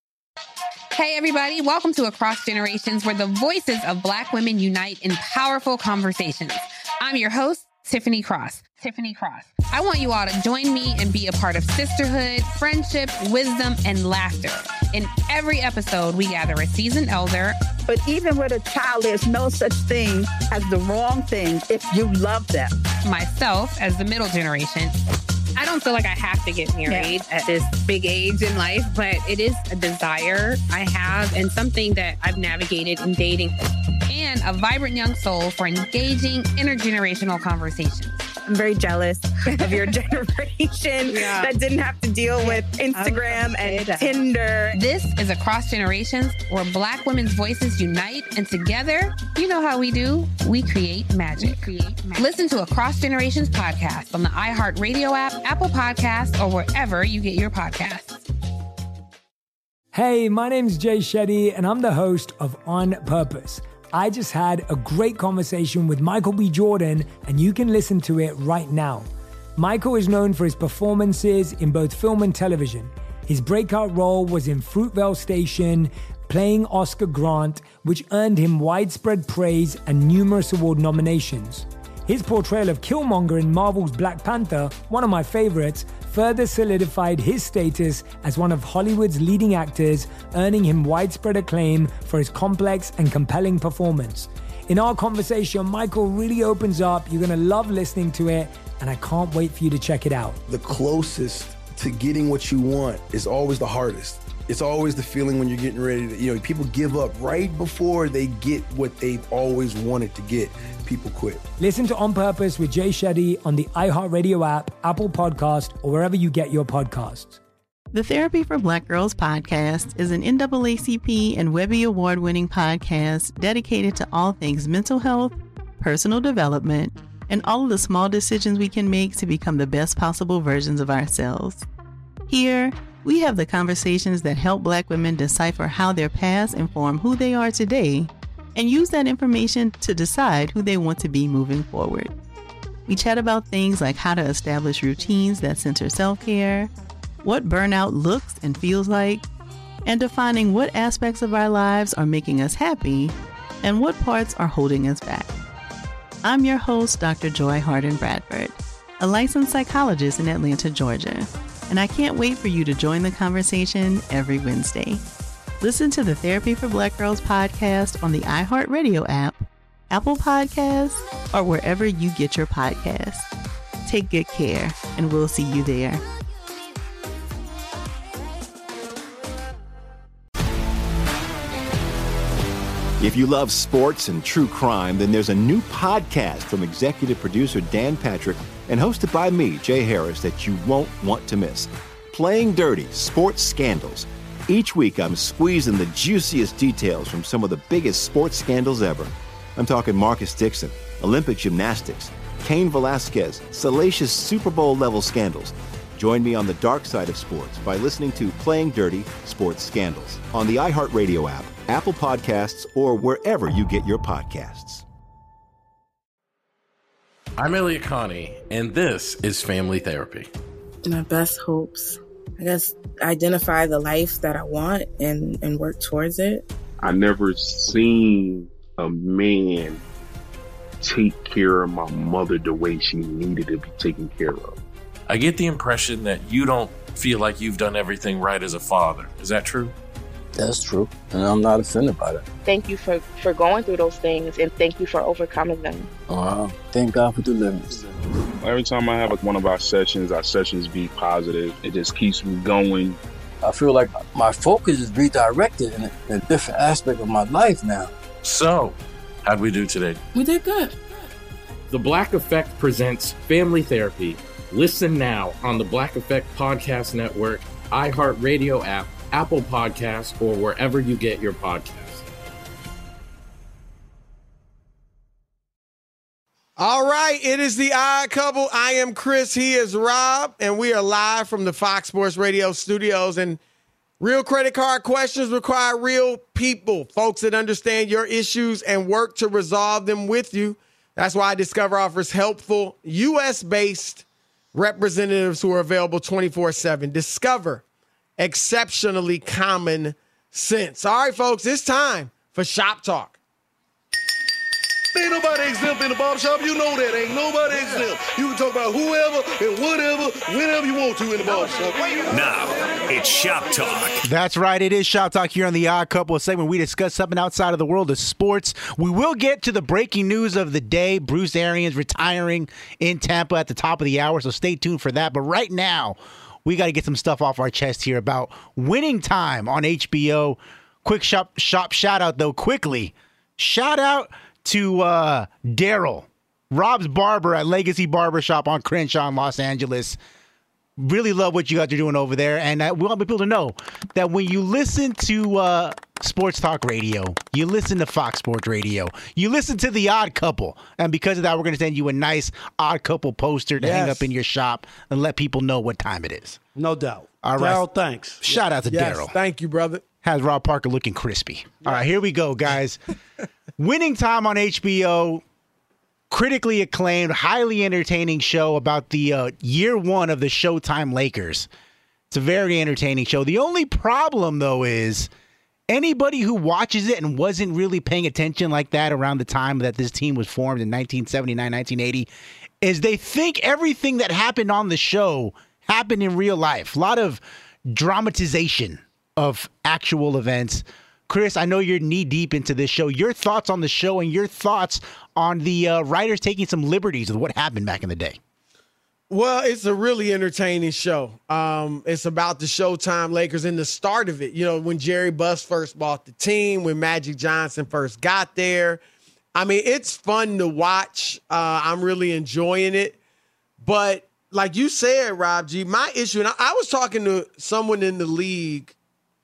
Hey, everybody. Welcome to Across Generations, where the voices of Black women unite in powerful conversations. I'm your host, Tiffany Cross. Tiffany Cross. I want you all to join me and be a part of sisterhood, friendship, wisdom, and laughter. In every episode, we gather a seasoned elder. But even with a child, there's no such thing as the wrong thing if you love them. Myself as the middle generation. I don't feel like I have to get married yeah. at this big age in life, but it is a desire I have and something that I've navigated in dating. And a vibrant young soul for engaging intergenerational conversations. I'm very jealous of your generation yeah. that didn't have to deal with Instagram and Tinder. This is Across Generations, where Black women's voices unite, and together, you know how we do, we create magic. We create magic. Listen to Across Generations podcast on the iHeartRadio app, Apple Podcasts, or wherever you get your podcasts. Hey, my name's Jay Shetty, and I'm the host of On Purpose. I just had a great conversation with Michael B. Jordan, and you can listen to it right now. Michael is known for his performances in both film and television. His breakout role was in Fruitvale Station, playing Oscar Grant, which earned him widespread praise and numerous award nominations. His portrayal of Killmonger in Marvel's Black Panther, one of my favorites, further solidified his status as one of Hollywood's leading actors, earning him widespread acclaim for his complex and compelling performance. In our conversation, Michael really opens up. You're going to love listening to it, and I can't wait for you to check it out. The closest to getting what you want is always the hardest. It's always the feeling when you're getting ready to, you know, people give up right before they get what they've always wanted to get. People quit. Listen to On Purpose with Jay Shetty on the iHeartRadio app, Apple Podcast, or wherever you get your podcasts. The Therapy for Black Girls podcast is an N double A C P and Webby Award-winning podcast dedicated to all things mental health, personal development, and all of the small decisions we can make to become the best possible versions of ourselves. Here, we have the conversations that help Black women decipher how their past inform who they are today, and use that information to decide who they want to be moving forward. We chat about things like how to establish routines that center self-care, what burnout looks and feels like, and defining what aspects of our lives are making us happy and what parts are holding us back. I'm your host, Doctor Joy Harden Bradford, a licensed psychologist in Atlanta, Georgia, and I can't wait for you to join the conversation every Wednesday. Listen to the Therapy for Black Girls podcast on the iHeartRadio app, Apple Podcasts, or wherever you get your podcasts. Take good care, and we'll see you there. If you love sports and true crime, then there's a new podcast from executive producer Dan Patrick and hosted by me, Jay Harris, that you won't want to miss. Playing Dirty: Sports Scandals. Each week, I'm squeezing the juiciest details from some of the biggest sports scandals ever. I'm talking Marcus Dixon, Olympic gymnastics, Cain Velasquez, salacious Super Bowl-level scandals. Join me on the dark side of sports by listening to Playing Dirty: Sports Scandals on the iHeartRadio app, Apple Podcasts, or wherever you get your podcasts. I'm Elliot Connie, and this is Family Therapy. My best hopes, I guess, identify the life that I want and, and work towards it. I never seen a man take care of my mother the way she needed to be taken care of. I get the impression that you don't feel like you've done everything right as a father. Is that true? That's true, and I'm not offended by that. Thank you for, for going through those things, and thank you for overcoming them. Wow. Thank God for deliverance. Every time I have like one of our sessions, our sessions be positive. It just keeps me going. I feel like my focus is redirected in a, in a different aspect of my life now. So, how'd we do today? We did good. The Black Effect presents Family Therapy. Listen now on the Black Effect Podcast Network, iHeartRadio app, Apple Podcasts, or wherever you get your podcasts. All right, it is the Odd Couple. I am Chris, he is Rob, and we are live from the Fox Sports Radio studios. And real credit card questions require real people, folks that understand your issues and work to resolve them with you. That's why Discover offers helpful U S-based representatives who are available twenty-four seven. Discover, exceptionally common sense. All right, folks, it's time for Shop Talk. Ain't nobody exempt in the barbershop. You know that. Ain't nobody exempt. You can talk about whoever and whatever, whenever you want to in the barbershop. Now, it's Shop Talk. That's right. It is Shop Talk here on the Odd Couple segment. We discuss something outside of the world of sports. We will get to the breaking news of the day. Bruce Arians retiring in Tampa at the top of the hour, so stay tuned for that. But right now, we got to get some stuff off our chest here about Winning Time on H B O. Quick shop, shop shout out, though, quickly. Shout out to uh, Daryl, Rob's barber at Legacy Barbershop on Crenshaw in Los Angeles. Really love what you guys are doing over there. And uh, we want people to know that when you listen to uh, Sports Talk Radio, you listen to Fox Sports Radio, you listen to The Odd Couple. And because of that, we're going to send you a nice Odd Couple poster to yes. hang up in your shop and let people know what time it is. No doubt. All right. Daryl, thanks. Shout out to yes, Daryl. Thank you, brother. Has Rob Parker looking crispy. All right, here we go, guys. Winning Time on H B O, critically acclaimed, highly entertaining show about the uh, year one of the Showtime Lakers. It's a very entertaining show. The only problem, though, is anybody who watches it and wasn't really paying attention like that around the time that this team was formed in nineteen seventy-nine, nineteen eighty, is they think everything that happened on the show happened in real life. A lot of dramatization of actual events. Chris, I know you're knee-deep into this show. Your thoughts on the show and your thoughts on the uh, writers taking some liberties with what happened back in the day. Well, it's a really entertaining show. Um, it's about the Showtime Lakers and the start of it. You know, when Jerry Buss first bought the team, when Magic Johnson first got there. I mean, it's fun to watch. Uh, I'm really enjoying it. But like you said, Rob G, my issue, and I, I was talking to someone in the league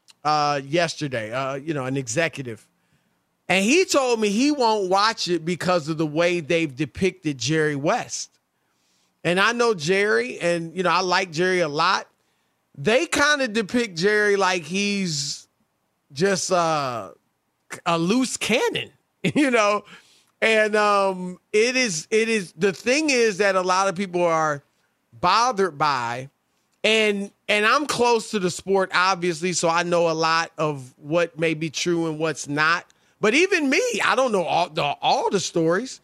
uh, yesterday, uh, you know, an executive, and he told me he won't watch it because of the way they've depicted Jerry West. And I know Jerry, and, you know, I like Jerry a lot. They kind of depict Jerry like he's just uh, a loose cannon, you know? And um, it is, it is, the thing is that a lot of people are bothered by, and and I'm close to the sport, obviously, so I know a lot of what may be true and what's not. But even me, I don't know all the, all the stories.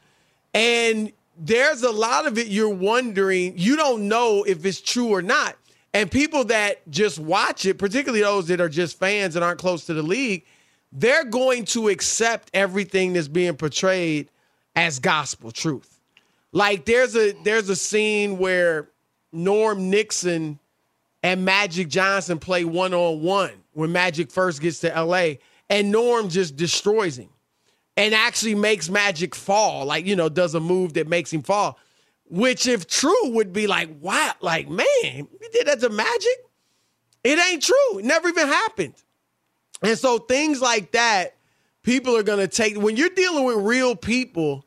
And there's a lot of it you're wondering, you don't know if it's true or not. And people that just watch it, particularly those that are just fans and aren't close to the league, they're going to accept everything that's being portrayed as gospel truth. Like there's a there's a scene where Norm Nixon and Magic Johnson play one-on-one when Magic first gets to L A, and Norm just destroys him and actually makes Magic fall, like, you know, does a move that makes him fall, which if true would be like, wow, like, man, you did that to Magic? It ain't true. It never even happened. And so things like that, people are going to take, when you're dealing with real people,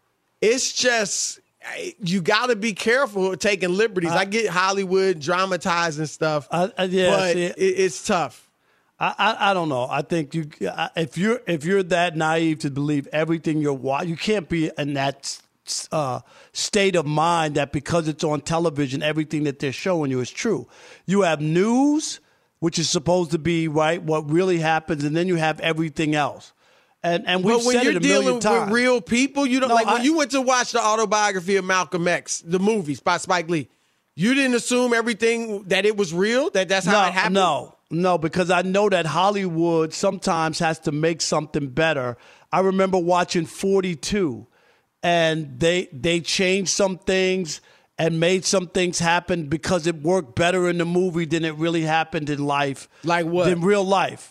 it's just, you got to be careful with taking liberties. I, I get Hollywood dramatizing stuff, I, I, yeah, but see, it, it's tough. I, I I don't know. I think you if you're if you're that naive to believe everything you're watching, you can't be in that uh, state of mind that because it's on television, everything that they're showing you is true. You have news, which is supposed to be right what really happens, and then you have everything else. And and we've But when said you're it a million dealing with times. real people, you don't No, like when I- you went to watch the autobiography of Malcolm X, the movies by Spike Lee. You didn't assume everything that it was real, that that's how no, it happened. No, no, because I know that Hollywood sometimes has to make something better. I remember watching forty-two, and they they changed some things and made some things happen because it worked better in the movie than it really happened in life. Like what? In real life.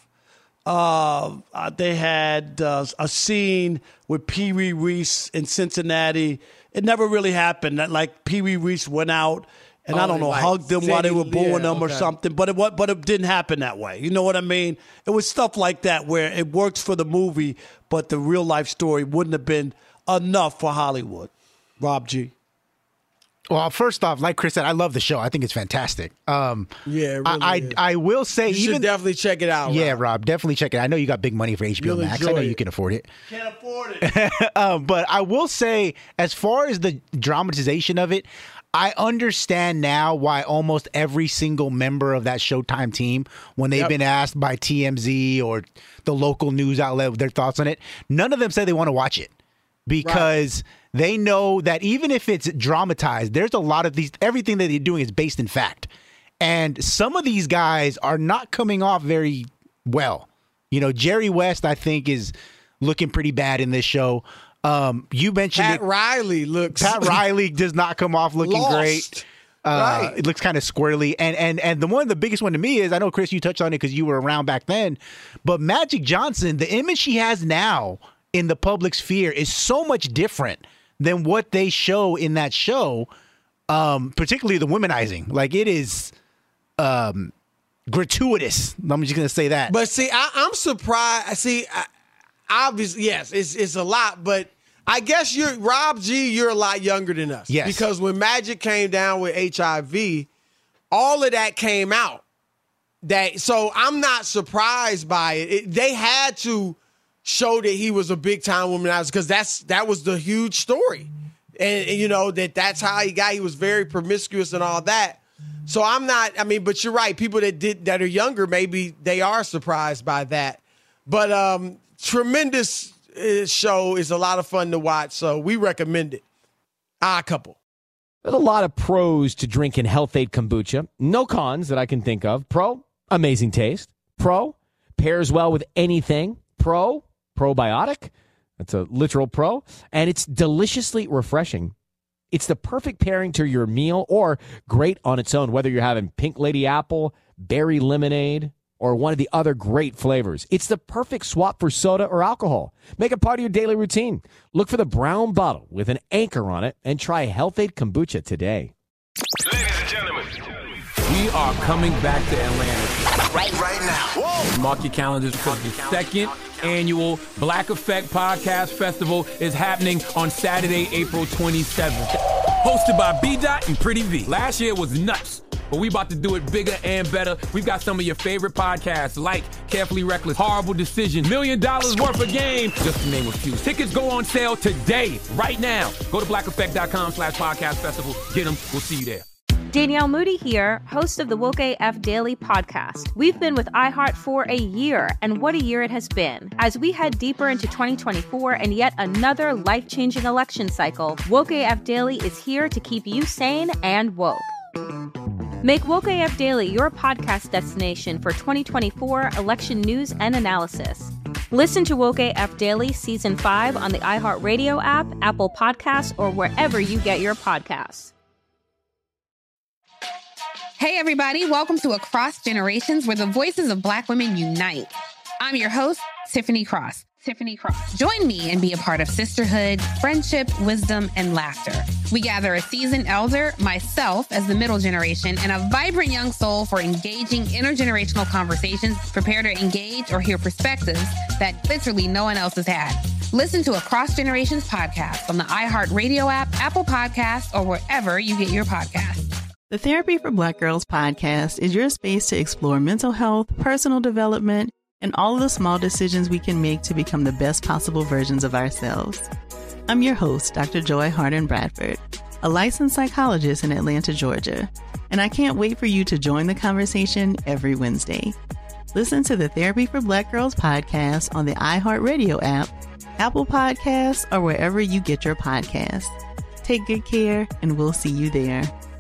Uh, uh, they had uh, a scene with Pee Wee Reese in Cincinnati. It never really happened. That like Pee Wee Reese went out and Oh, I don't know, like hugged them while they were said- booing yeah, them or okay. something. But it wa- but it didn't happen that way. You know what I mean? It was stuff like that where it works for the movie, but the real life story wouldn't have been enough for Hollywood. Rob G. Well, first off, like Chris said, I love the show. I think it's fantastic. Um, Yeah, it I, really I is. I will say, You should even definitely check it out. yeah, Rob. Rob, definitely check it. I know you got big money for H B O You'll Max. I enjoy know you it. can afford it. Can't afford it. um, but I will say, as far as the dramatization of it, I understand now why almost every single member of that Showtime team, when they've Yep. been asked by T M Z or the local news outlet their thoughts on it, none of them say they want to watch it because they know that even if it's dramatized, there's a lot of these, everything that they're doing is based in fact. And some of these guys are not coming off very well. You know, Jerry West, I think, is looking pretty bad in this show. Um, you mentioned Pat it. Riley looks. Pat Riley does not come off looking Lost. great. Uh, Right. It looks kind of squirrely. And and and the one, the biggest one to me is, I know, Chris, you touched on it because you were around back then, but Magic Johnson, the image she has now in the public sphere is so much different than what they show in that show, um, particularly the womanizing. Like, it is um, gratuitous. I'm just going to say that. But see, I, I'm surprised. See, I, obviously, yes, it's it's a lot, but I guess you're Rob G. You're a lot younger than us. Yes. Because when Magic came down with H I V, all of that came out. That so I'm not surprised by it. it they had to show that he was a big time womanizer because that's that was the huge story, and, and you know that that's how he got. He was very promiscuous and all that. So I'm not. I mean, but you're right. People that did that are younger, maybe they are surprised by that. But um, tremendous uh, show is a lot of fun to watch. So we recommend it. Odd Couple. There's a lot of pros to drinking Health-Ade kombucha. No cons that I can think of. Pro, amazing taste. Pro, pairs well with anything. Pro, probiotic. That's a literal pro. And it's deliciously refreshing. It's the perfect pairing to your meal or great on its own, whether you're having Pink Lady Apple, berry lemonade, or one of the other great flavors. It's the perfect swap for soda or alcohol. Make it part of your daily routine. Look for the brown bottle with an anchor on it and try Health-Ade kombucha today. We are coming back to Atlanta. Right, right now. Mark your calendars because the second annual Black Effect Podcast Festival is happening on Saturday, April twenty-seventh. Hosted by B-Dot and Pretty V. Last year was nuts, but we about to do it bigger and better. We've got some of your favorite podcasts like Carefully Reckless, Horrible Decision, Million Dollars Worth of Game, just to name a few. Tickets go on sale today, right now. Go to black effect dot com slash podcast festival. Get them. We'll see you there. Danielle Moody here, host of the Woke A F Daily podcast. We've been with iHeart for a year, and what a year it has been. As we head deeper into twenty twenty-four and yet another life-changing election cycle, Woke A F Daily is here to keep you sane and woke. Make Woke A F Daily your podcast destination for twenty twenty-four election news and analysis. Listen to Woke A F Daily Season five on the iHeartRadio app, Apple Podcasts, or wherever you get your podcasts. Hey, everybody. Welcome to Across Generations, where the voices of Black women unite. I'm your host, Tiffany Cross. Tiffany Cross. Join me and be a part of sisterhood, friendship, wisdom, and laughter. We gather a seasoned elder, myself as the middle generation, and a vibrant young soul for engaging intergenerational conversations. Prepare to engage or hear perspectives that literally no one else has had. Listen to Across Generations podcast on the iHeartRadio app, Apple Podcasts, or wherever you get your podcasts. The Therapy for Black Girls podcast is your space to explore mental health, personal development, and all of the small decisions we can make to become the best possible versions of ourselves. I'm your host, Doctor Joy Harden Bradford, a licensed psychologist in Atlanta, Georgia, and I can't wait for you to join the conversation every Wednesday. Listen to the Therapy for Black Girls podcast on the iHeartRadio app, Apple Podcasts, or wherever you get your podcasts. Take good care, and we'll see you there.